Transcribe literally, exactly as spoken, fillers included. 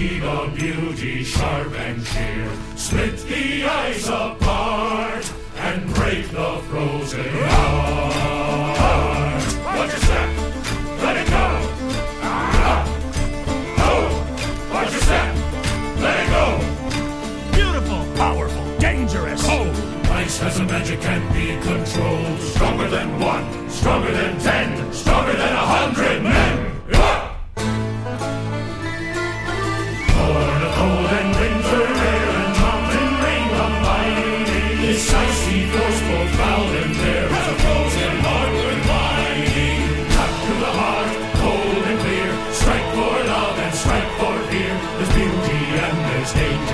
breed a beauty sharp and sheer. Split the ice apart and break the frozen heart. Watch your step, let it go. Ah. Oh, watch your step, let it go. Beautiful, powerful, dangerous. Oh, ice has a magic, can be controlled. Stronger than one, stronger than ten, stronger than a hundred men. Ah. Born of cold and winter air and mountain rain combining, this icy force both foul and fair has a frozen heart worth finding. Cut to the heart, cold and clear, strike for love and strike for fear. There's beauty and there's hate.